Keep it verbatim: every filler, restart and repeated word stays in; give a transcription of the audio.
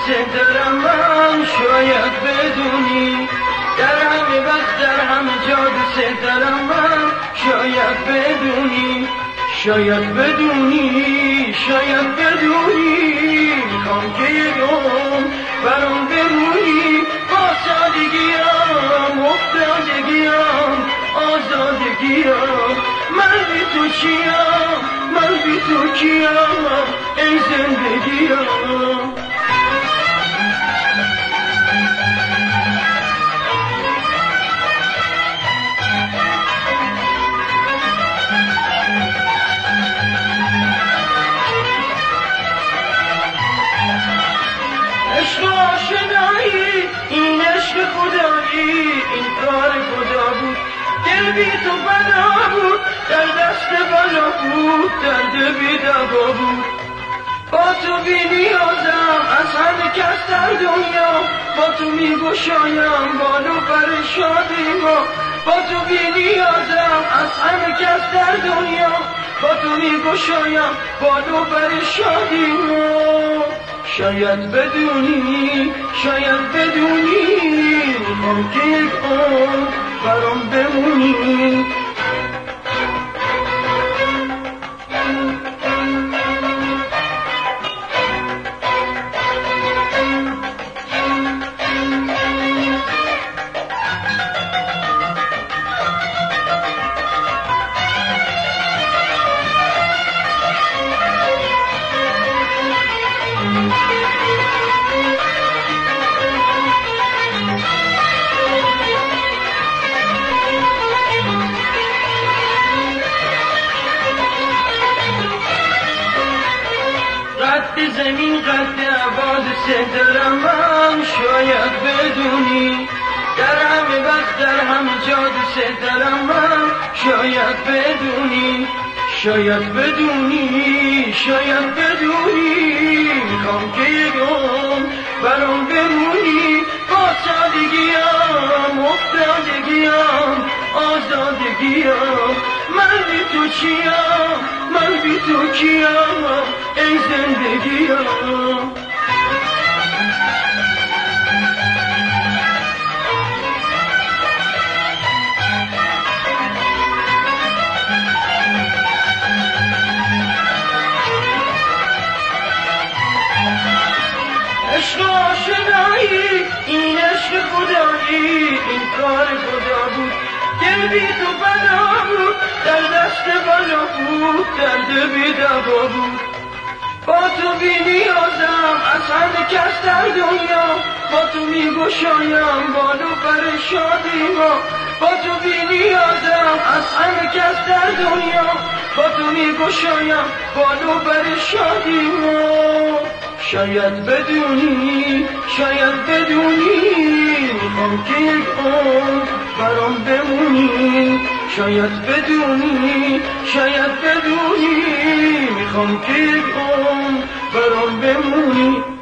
دلم من شاید بدونی، در همه وقت در همه جا دوست دارم من شاید بدونی، شاید بدونی، شاید بدونی، میخوام که یک عمر برام بمونی، با سادگیم، افتادگیم، آزادگیم، من بی تو چیم، من بی تو کیم، ای زندگیم. عشق آشنایی، این عشق خدایی، این کار خدا بود، دل بی تو بلا بود، در دست بلا بود، درد بی دوا بود. با تو بی نیازم از همه کس در دنیا، با تو می گشایم بالو پر شادی ما، با تو بی نیازم از همه کس در دنیا، با تو می گشایم بالو پر شادی ما. شاید بدونی، شاید بدونی، میخوام که یک عمر برام بمونی. قد زمین قد عباد دلم من شاید بدونی، در همه وقت در همه جا دوست دارم من شاید بدونی، شاید بدونی، شاید بدونی، میخوام که یک عمر برام بمونی، با سادگیم، افتادگیم، آزادگیم، من بی تو چیم، من بی تو کیم، ای زندگیم. عشق آشنایی، این عشق خدایی، این کار خدا بود، دل بی تو بلا بود، در دست بلا بود، درد بی دوا بود. با تو بی نیازم از همه کس در دنیا، با تو می گشایم بالو پر شادی ما، با تو بی نیازم از همه کس در دنیا، با تو می گشایم بالو پر شادی ما. شاید بدونی، شاید بدونی، میخوام که یک عمر برام بمونی، شاید بدونی، شاید بدونی، میخوام که یک عمر برام بمونی.